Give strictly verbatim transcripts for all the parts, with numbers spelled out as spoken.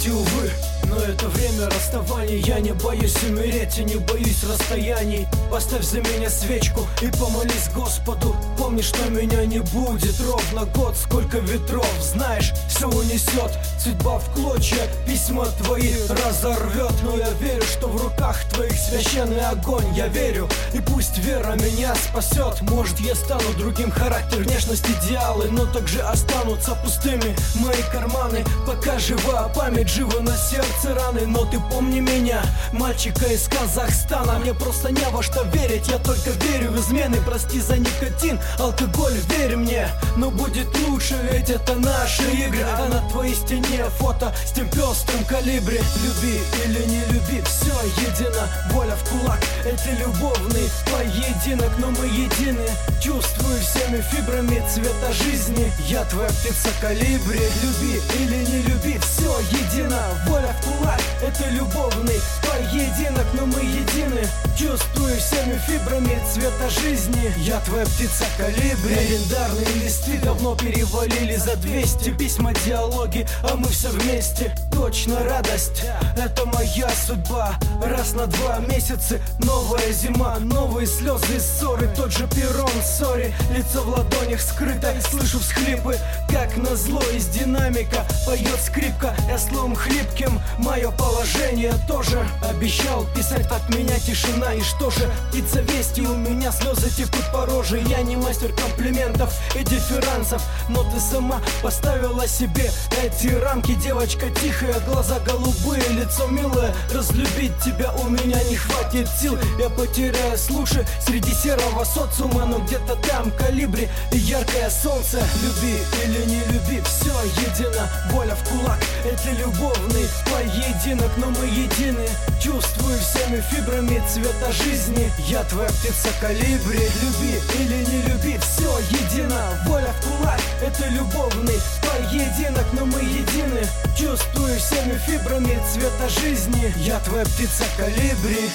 и увы, но это время расставаний. Я не боюсь умереть и не боюсь расстояний. Поставь за меня свечку и помолись Господу. Помни, что меня не будет ровно год. Сколько ветров, знаешь, все унесет. Судьба в клочья письма твои разорвет. Но я верю, что в руках твоих священный огонь. Я верю, и пусть вера меня спасет. Может, я стану другим, характер, внешность, идеалы, но также останутся пустыми мои карманы. Пока жива память, живы на сердце раны. Но ты помни меня, мальчика из Казахстана. Мне просто не во что верить, я только верю в измены. Прости за никотин, алкоголь, верь мне. Но будет лучше, ведь это наши игры. А на твоей стене фото с тем пестрым калибре. Люби или не люби, все едино. Воля в кулак, это любовный поединок. Но мы едины, чувствую всеми фибрами цвета жизни. Я твоя птица калибри. Люби или не люби, все едино. Воля в кулак, это любовный поединок. Но мы едины, чувствую всеми фибрами цвета жизни. Я твоя птица калибри. Легендарные листы давно перевалили за двести. Письма, диалоги, а мы все вместе. Точно радость, это моя судьба. Раз на два месяца, новая зима. Новые слезы и ссоры, тот же перрон, сори. Лицо в ладонях скрыто, слышу всхлипы. Как назло из динамика поет скрипка. Я словом хлипким, мое положение тоже. Обещал писать от меня тишина. И что же, птица вести, у меня слезы текут по роже. Я не мастер комплиментов и дифферансов, но ты сама поставила себе эти рамки. Девочка тихая, глаза голубые, лицо милое. Разлюбить тебя у меня не хватит сил. Я потеряю лучше среди серого социума. Но где-то там калибри и яркое солнце. Люби или не люби, все едино. Воля в кулак, это любовный поединок. Но мы едины, чувствую всеми фибрами цвета жизни. Я твоя птица калибри. Люби или не люби, все едино. Воля в кулак, это любовный поединок. Но мы едины, чувствую всеми фибрами цвета жизни. Я твоя птица калибри.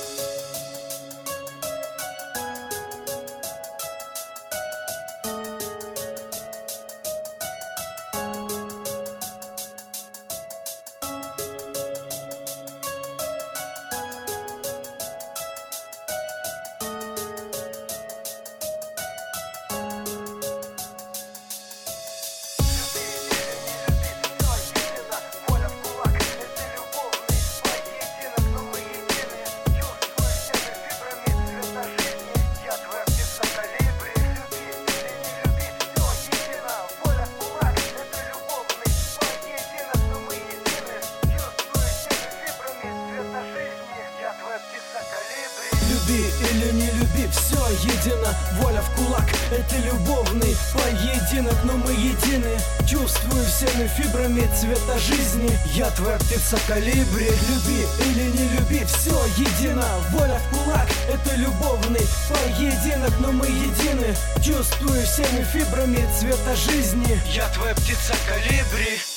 Люби или не люби, все едино. Воля в кулак, это любовный поединок. Но мы едины, чувствую всеми фибрами цвета жизни. Я твоя птица калибри. Люби или не люби, все едино. Воля в кулак, это любовный поединок. Но мы едины, чувствую всеми фибрами цвета жизни. Я твоя птица калибри.